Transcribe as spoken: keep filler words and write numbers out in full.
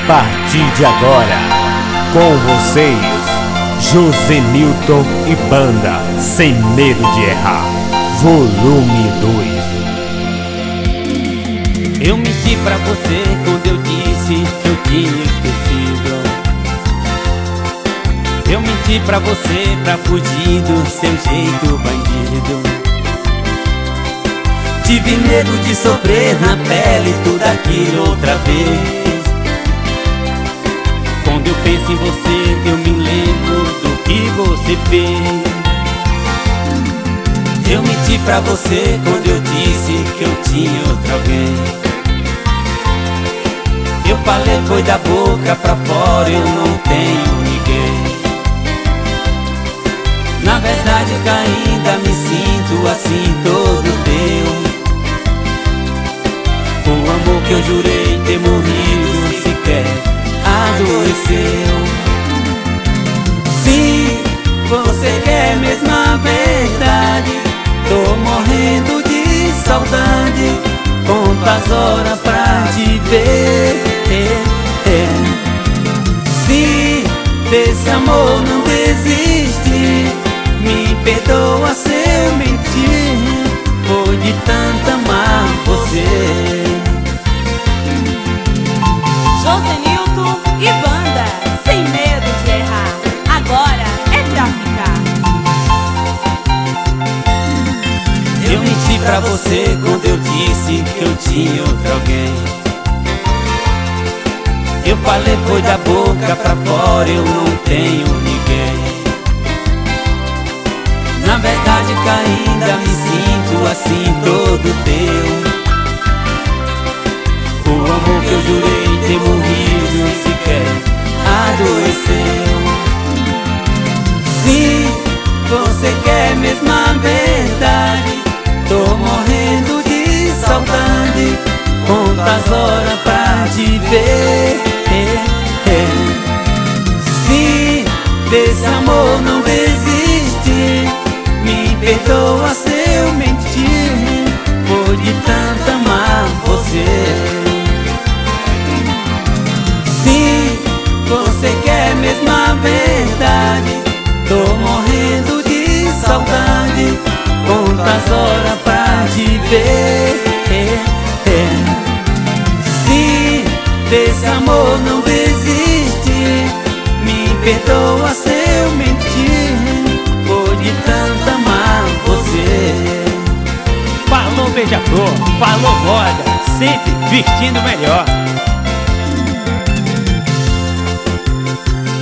partir de agora, com vocês, Josenilton e Banda, Sem Medo de Errar, volume dois. Eu menti pra você quando eu disse que eu tinha esquecido. Eu menti pra você pra fugir do seu jeito bandido. Tive medo de sofrer na pele tudo aquilo outra vez. Quando eu penso em você, eu me lembro do que você fez. Eu menti pra você quando eu disse que eu tinha outra alguém. Eu falei foi da boca pra fora, eu não tenho ninguém. Na verdade que ainda me sinto assim todo teu. O amor que eu jurei ter morrido sequer adoeceu. Sim, você quer mesmo a verdade. Tô morrendo de saudade. Conto as horas pra te ver. Se desse amor não desiste, me perdoa se eu mentir. Foi de tanto amar você. Josenilton e Banda, Sem Medo de Errar, agora é pra ficar. Eu menti pra você quando eu disse que eu tinha outra alguém. Eu falei foi da boca pra fora, eu não tenho ninguém. Na verdade que ainda me sinto assim todo teu. O amor que eu jurei ter morrido sequer adoeceu. Se você quer mesmo a verdade, tô morrendo de saudade. Conto as horas pra te ver. Se desse amor não desiste, me perdoa se eu mentir. Foi de tanto amar você. Se você quer mesmo a verdade, tô morrendo de saudade. Conto as horas pra te ver. Se desse amor não desiste, me perdoa se eu mentir. Foi de tanto amar você. Falou beija-flor, falou moda, sempre vestindo melhor.